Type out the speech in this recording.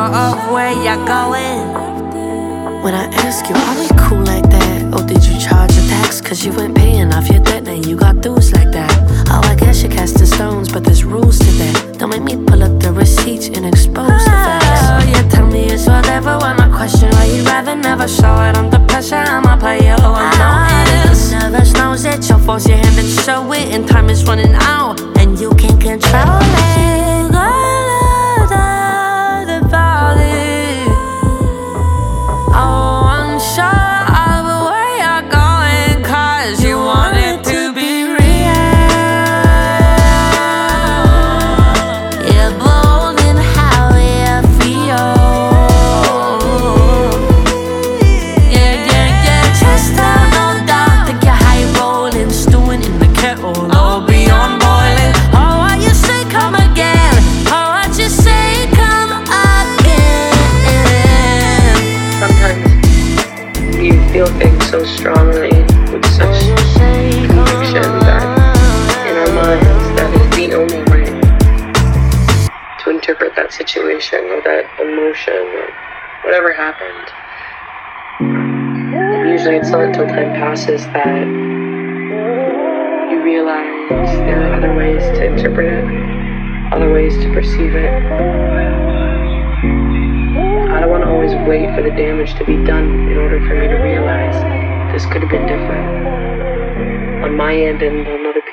of where you're going. When I ask you, are we cool like that? Or did you charge a tax? Cause you ain't paying off your debt and you got dues like that. Oh, I guess you're casting stones, but there's rules to that. Don't make me pull up the receipts and expose the facts. Oh, you tell me it's whatever when I question why you rather never show it. Under pressure, I'ma play you unnoticed. Nervous knows it, you'll force your hand and show it. And time is running out, and you can't control it. About it. Oh, I'm sure of where you're going, cause you want it to be real. You're bold in how you feel. Yeah. Chest out, no doubt. Think you're high rolling, stewing in the kettle, or beyond boiling. Oh, what you say, come again. Oh, what you say, come again. Sometimes you feel things so strongly with such conviction that in our minds that is the only way to interpret that situation or that emotion or whatever happened. And usually it's not until time passes that you realize there are other ways to interpret it, other ways to perceive it. I don't want to always wait for the damage to be done in order for me to realize this could have been different on my end and on other